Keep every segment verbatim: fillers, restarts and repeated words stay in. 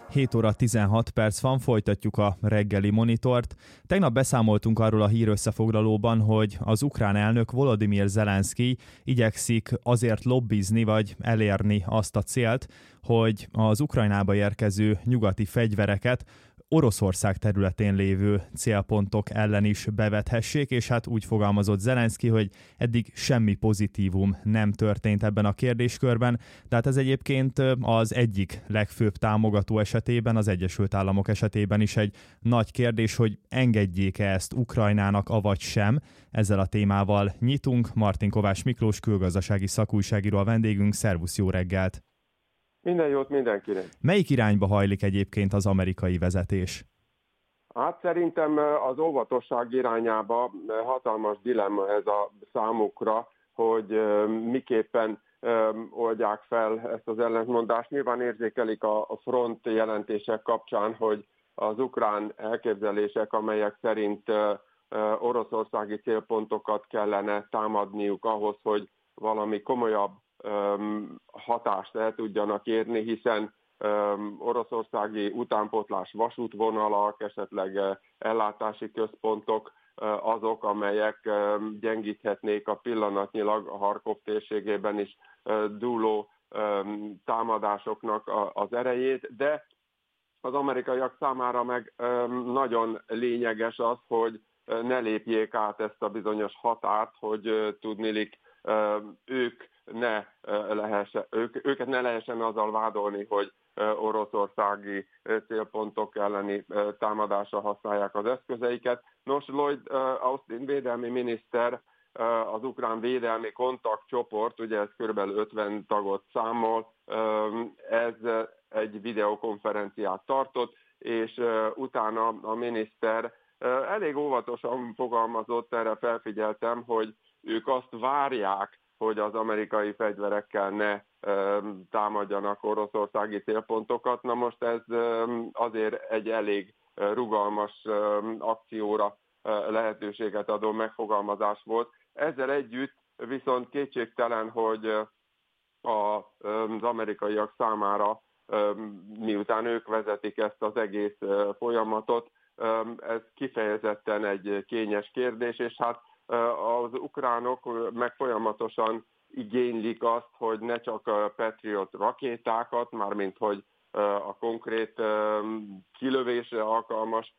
hét óra tizenhat perc van, folytatjuk a reggeli monitort. Tegnap beszámoltunk arról a hírösszefoglalóban, hogy az ukrán elnök Volodymyr Zelenszkij igyekszik azért lobbizni vagy elérni azt a célt, hogy az Ukrajnába érkező nyugati fegyvereket Oroszország területén lévő célpontok ellen is bevethessék, és hát úgy fogalmazott Zelenszkij, hogy eddig semmi pozitívum nem történt ebben a kérdéskörben, de hát ez egyébként az egyik legfőbb támogató esetében, az Egyesült Államok esetében is egy nagy kérdés, hogy engedjék-e ezt Ukrajnának, avagy sem. Ezzel a témával nyitunk. Martin Kovács Miklós, külgazdasági szakújságíró a vendégünk. Szervusz, jó reggelt! Minden jót mindenkinek! Melyik irányba hajlik egyébként az amerikai vezetés? Hát szerintem az óvatosság irányába hatalmas dilemma ez a számukra, hogy miképpen oldják fel ezt az ellentmondást. Nyilván érzékelik a front jelentések kapcsán, hogy az ukrán elképzelések, amelyek szerint oroszországi célpontokat kellene támadniuk ahhoz, hogy valami komolyabb hatást el tudjanak érni, hiszen oroszországi utánpótlás vasútvonalak, esetleg ellátási központok azok, amelyek gyengíthetnék a pillanatnyilag a Harkov térségében is dúló támadásoknak az erejét, de az amerikaiak számára meg nagyon lényeges az, hogy ne lépjék át ezt a bizonyos határt, hogy tudnilik ők ne lehessen, ők, őket ne lehessen azzal vádolni, hogy oroszországi célpontok elleni támadásra használják az eszközeiket. Nos, Lloyd Austin védelmi miniszter, az ukrán védelmi kontaktcsoport, ugye ez kb. ötven tagot számol, ez egy videokonferenciát tartott, és utána a miniszter elég óvatosan fogalmazott, erre felfigyeltem, hogy ők azt várják, hogy az amerikai fegyverekkel ne e, támadjanak oroszországi célpontokat. Na most ez e, azért egy elég rugalmas e, akcióra e, lehetőséget adó megfogalmazás volt. Ezzel együtt viszont kétségtelen, hogy a, az amerikaiak számára, e, miután ők vezetik ezt az egész e, folyamatot, e, ez kifejezetten egy kényes kérdés, és hát az ukránok meg folyamatosan igénylik azt, hogy ne csak a Patriot rakétákat, mármint hogy a konkrét kilövésre alkalmas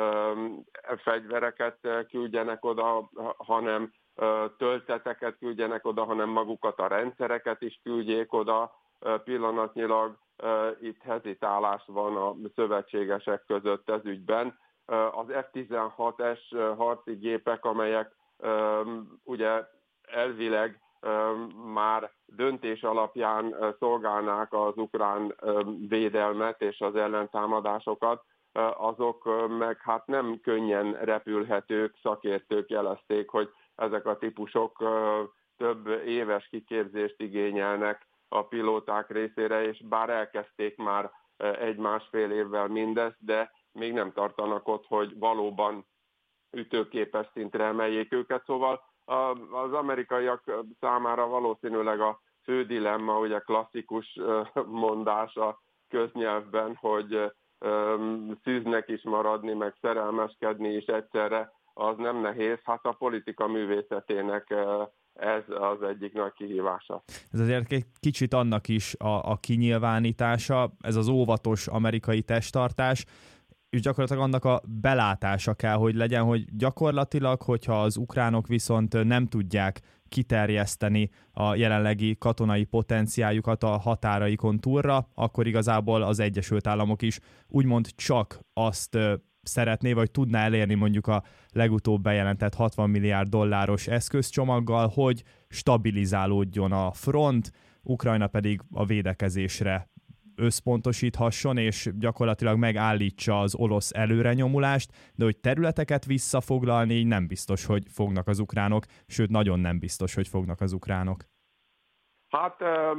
fegyvereket küldjenek oda, hanem tölteteket küldjenek oda, hanem magukat a rendszereket is küldjék oda. Pillanatnyilag itt hezitálás van a szövetségesek között ez ügyben. Az F tizenhat es harci gépek, amelyek ugye elvileg már döntés alapján szolgálnák az ukrán védelmet és az ellentámadásokat, azok meg hát nem könnyen repülhetők, szakértők jelezték, hogy ezek a típusok több éves kiképzést igényelnek a pilóták részére, és bár elkezdték már egy-másfél évvel mindezt, de még nem tartanak ott, hogy valóban ütőképes szintre emeljék őket. Szóval az amerikaiak számára valószínűleg a fő dilemma, ugye klasszikus mondás a köznyelvben, hogy szűznek is maradni, meg szerelmeskedni is egyszerre, az nem nehéz. Hát a politika művészetének ez az egyik nagy kihívása. Ez azért egy kicsit annak is a, a kinyilvánítása, ez az óvatos amerikai testtartás, és gyakorlatilag annak a belátása kell, hogy legyen, hogy gyakorlatilag, hogyha az ukránok viszont nem tudják kiterjeszteni a jelenlegi katonai potenciáljukat a határaikon túlra, akkor igazából az Egyesült Államok is úgymond csak azt szeretné, vagy tudná elérni mondjuk a legutóbb bejelentett hatvan milliárd dolláros eszközcsomaggal, hogy stabilizálódjon a front, Ukrajna pedig a védekezésre összpontosíthasson, és gyakorlatilag megállítsa az orosz előrenyomulást, de hogy területeket visszafoglalni nem biztos, hogy fognak az ukránok, sőt, nagyon nem biztos, hogy fognak az ukránok. Hát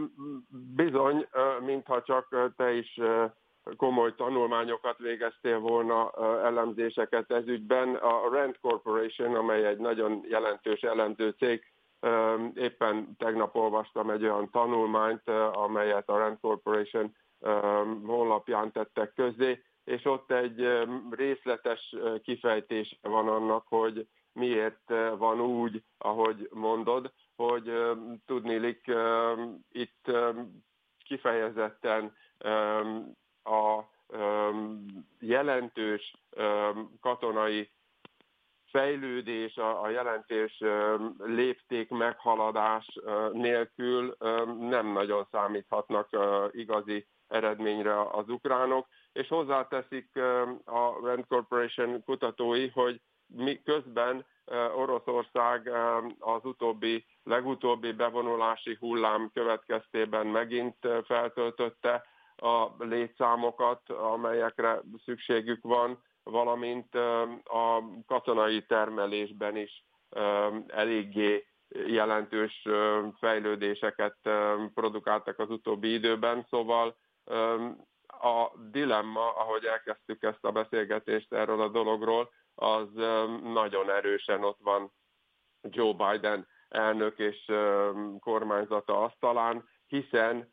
bizony, mintha csak te is komoly tanulmányokat végeztél volna, elemzéseket ez ügyben. A Rand Corporation, amely egy nagyon jelentős elemző cég, éppen tegnap olvastam egy olyan tanulmányt, amelyet a Rand Corporation honlapján tettek közzé, és ott egy részletes kifejtés van annak, hogy miért van úgy, ahogy mondod, hogy tudniillik itt kifejezetten a jelentős katonai fejlődés, a jelentős lépték meghaladás nélkül nem nagyon számíthatnak igazi eredményre az ukránok, és hozzáteszik a Rand Corporation kutatói, hogy mi közben Oroszország az utóbbi, legutóbbi bevonulási hullám következtében megint feltöltötte a létszámokat, amelyekre szükségük van, valamint a katonai termelésben is eléggé jelentős fejlődéseket produkáltak az utóbbi időben, szóval a dilemma, ahogy elkezdtük ezt a beszélgetést erről a dologról, az nagyon erősen ott van Joe Biden elnök és kormányzata asztalán, hiszen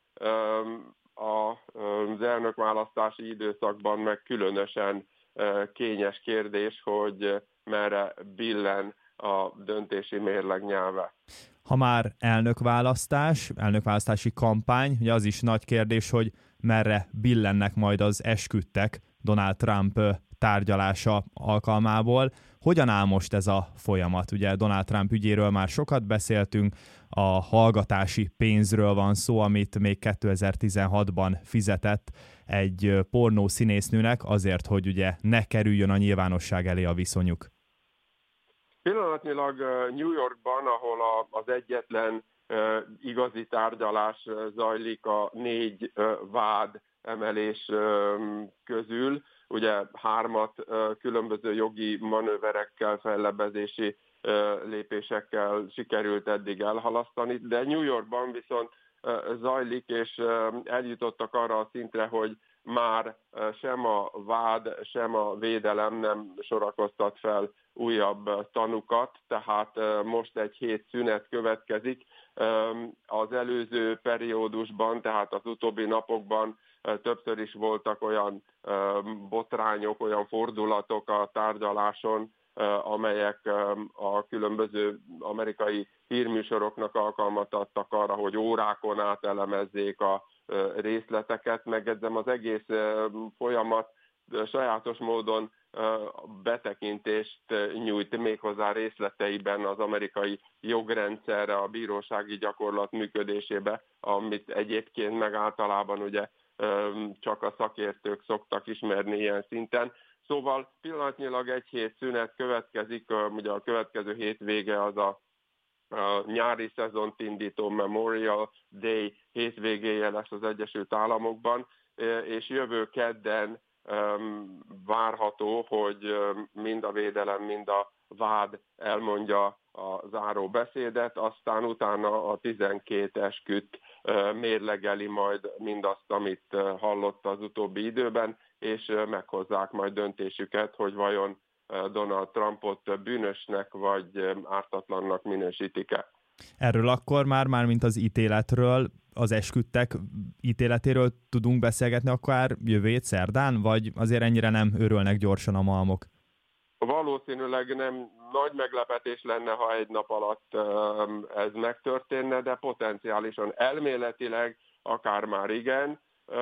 az elnökválasztási időszakban meg különösen kényes kérdés, hogy merre billen a döntési mérleg nyelve. Ha már elnökválasztás, elnökválasztási kampány, ugye az is nagy kérdés, hogy merre billennek majd az esküdtek Donald Trump tárgyalása alkalmából. Hogyan áll most ez a folyamat? Ugye Donald Trump ügyéről már sokat beszéltünk, a hallgatási pénzről van szó, amit még kétezer-tizenhatban fizetett egy pornó színésznőnek azért, hogy ugye ne kerüljön a nyilvánosság elé a viszonyuk. Pillanatnyilag New Yorkban, ahol az egyetlen igazi tárgyalás zajlik a négy vád emelés közül, ugye hármat különböző jogi manőverekkel, fellebezési lépésekkel sikerült eddig elhalasztani, de New Yorkban viszont zajlik, és eljutottak arra a szintre, hogy már sem a vád, sem a védelem nem sorakoztat fel újabb tanukat, tehát most egy hét szünet következik. Az előző periódusban, tehát az utóbbi napokban többször is voltak olyan botrányok, olyan fordulatok a tárgyaláson, amelyek a különböző amerikai hírműsoroknak alkalmat adtak arra, hogy órákon át elemezzék a részleteket. Megjegyzem, az egész folyamat sajátos módon betekintést nyújt méghozzá részleteiben az amerikai jogrendszerre, a bírósági gyakorlat működésébe, amit egyébként meg általában ugye csak a szakértők szoktak ismerni ilyen szinten. Szóval pillanatnyilag egy hét szünet következik, ugye a következő hétvége az a a nyári szezont indító Memorial Day hétvégéje lesz az Egyesült Államokban, és jövő kedden várható, hogy mind a védelem, mind a vád elmondja a záró beszédet, aztán utána a tizenkét esküdt mérlegeli majd mindazt, amit hallott az utóbbi időben, és meghozzák majd döntésüket, hogy vajon Donald Trumpot bűnösnek vagy ártatlannak minősítik-e. Erről akkor már, már mint az ítéletről, az esküdtek ítéletéről tudunk beszélgetni akár jövő hét szerdán, vagy azért ennyire nem örülnek gyorsan a malmok? Valószínűleg nem nagy meglepetés lenne, ha egy nap alatt ez megtörténne, de potenciálisan elméletileg akár már igen.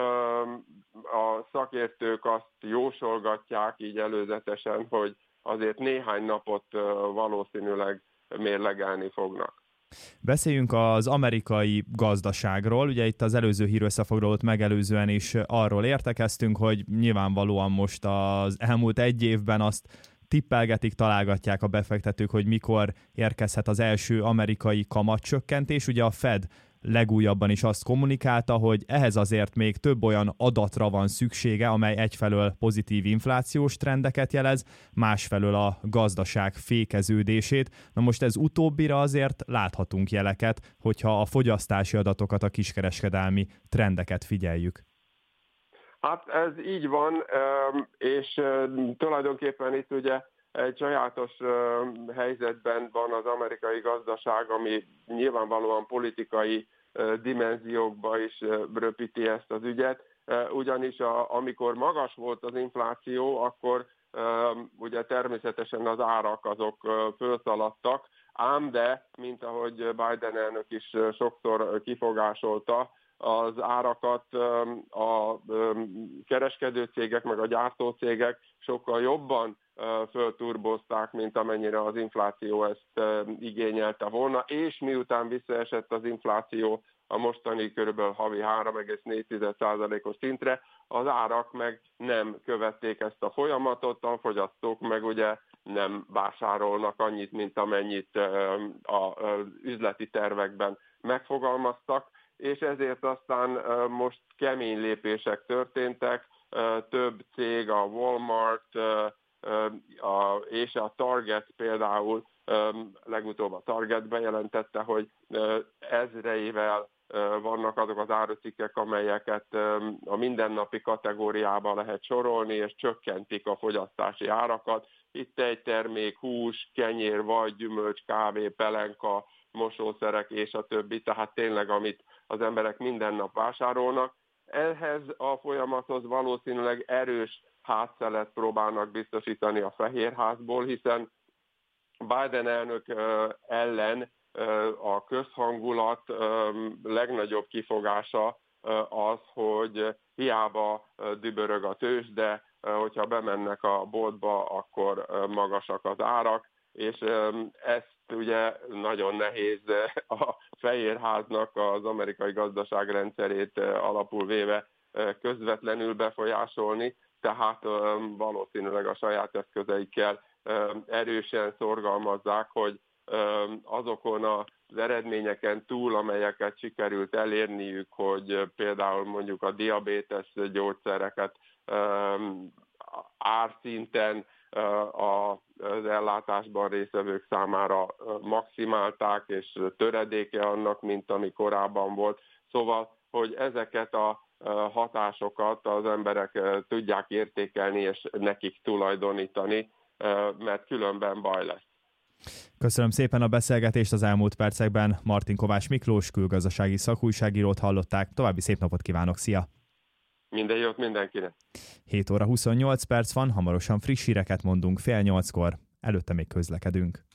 A szakértők azt jósolgatják így előzetesen, hogy azért néhány napot valószínűleg mérlegelni fognak. Beszéljünk az amerikai gazdaságról. Ugye itt az előző hírösszefoglalót megelőzően is arról értekeztünk, hogy nyilvánvalóan most az elmúlt egy évben azt tippelgetik, találgatják a befektetők, hogy mikor érkezhet az első amerikai kamatcsökkentés. Ugye a Fed legújabban is azt kommunikálta, hogy ehhez azért még több olyan adatra van szüksége, amely egyfelől pozitív inflációs trendeket jelez, másfelől a gazdaság fékeződését. Na most ez utóbbira azért láthatunk jeleket, hogyha a fogyasztási adatokat, a kiskereskedelmi trendeket figyeljük. Hát ez így van, és tulajdonképpen itt ugye egy sajátos helyzetben van az amerikai gazdaság, ami nyilvánvalóan politikai dimenziókba is röpíti ezt az ügyet. ugyanis a, amikor magas volt az infláció, akkor ugye természetesen az árak azok fölszaladtak, ám de, mint ahogy Biden elnök is sokszor kifogásolta, az árakat a kereskedő cégek meg a gyártócégek sokkal jobban fölturbozták, mint amennyire az infláció ezt igényelte volna, és miután visszaesett az infláció a mostani körülbelül havi három egész négy százalékos szintre, az árak meg nem követték ezt a folyamatot, a fogyasztók meg ugye nem vásárolnak annyit, mint amennyit az üzleti tervekben megfogalmaztak, és ezért aztán most kemény lépések történtek, több cég, a Walmart és a Target például, legutóbb a Target bejelentette, hogy ezreivel vannak azok az árucikkek, amelyeket a mindennapi kategóriába lehet sorolni, és csökkentik a fogyasztási árakat. Itt egy termék, hús, kenyér, vaj, gyümölcs, kávé, pelenka, mosószerek és a többi, tehát tényleg amit az emberek minden nap vásárolnak. Ehhez a folyamathoz valószínűleg erős hátszelet próbálnak biztosítani a Fehérházból, hiszen Biden elnök ellen a közhangulat legnagyobb kifogása az, hogy hiába dübörög a tőzs, de hogyha bemennek a boltba, akkor magasak az árak, és ezt ugye nagyon nehéz a Fehérháznak az amerikai gazdaságrendszerét alapul véve közvetlenül befolyásolni, tehát valószínűleg a saját eszközeikkel erősen szorgalmazzák, hogy azokon az eredményeken túl, amelyeket sikerült elérniük, hogy például mondjuk a diabétes gyógyszereket árszinten az ellátásban résztvevők számára maximálták, és töredéke annak, mint ami korábban volt. Szóval, hogy ezeket a hatásokat az emberek tudják értékelni, és nekik tulajdonítani, mert különben baj lesz. Köszönöm szépen a beszélgetést az elmúlt percekben. Martin Kovács Miklós külgazdasági szakújságírót hallották. További szép napot kívánok, szia! Minden jót mindenkinek! hét óra huszonnyolc perc van, hamarosan friss híreket mondunk fél nyolckor, előtte még közlekedünk.